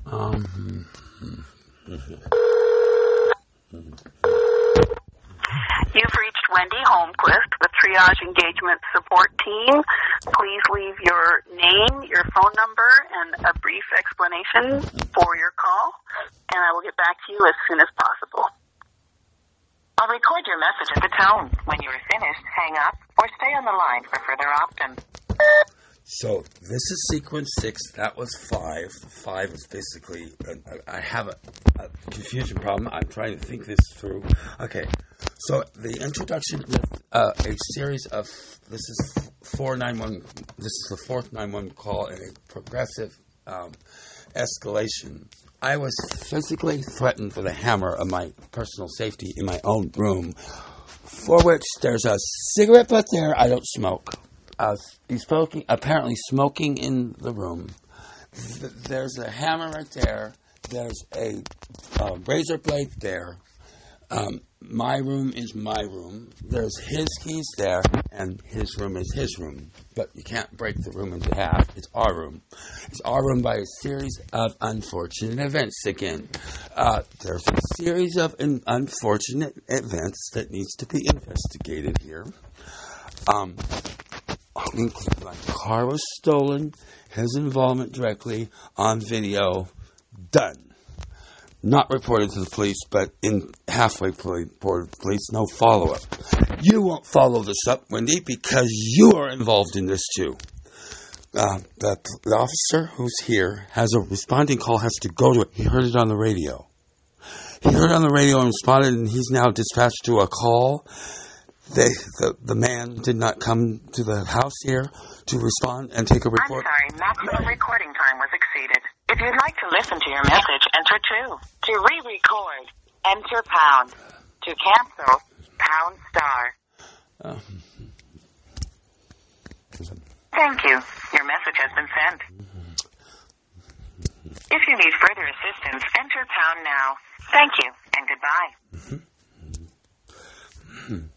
You've reached Wendy Holmquist with Triage Engagement Support Team. Please leave your name, your phone number, and a brief explanation for your call, and I will get back to you as soon as possible. I'll record your message at the tone. When you are finished, hang up or stay on the line for further options. So this is sequence 6. That was 5. 5 is basically, I have a confusion problem. I'm trying to think this through. Okay, so the introduction with a series of, this is 491. This is the fourth 911 call and a progressive escalation. I was physically threatened with a hammer of my personal safety in my own room, for which there's a cigarette butt there. I don't smoke. He's apparently smoking in the room. There's a hammer right there. There's a razor blade there. My room is my room. There's his keys there, and his room is his room. But you can't break the room into half. It's our room. It's our room by a series of unfortunate events again. There's a series of unfortunate events that needs to be investigated here. My car was stolen, his involvement directly on video, done. Not reported to the police, but in halfway reported to the police, no follow-up. You won't follow this up, Wendy, because you are involved in this too. The officer who's here has a responding call, has to go to it. He heard it on the radio. He heard it on the radio and responded, and he's now dispatched to a call. The man did not come to the house here to respond and take a report. I'm sorry, maximum recording time was exceeded. If you'd like to listen to your message, enter 2. To re-record, enter pound. To cancel, pound star. Thank you. Your message has been sent. If you need further assistance, enter pound now. Thank you, and goodbye.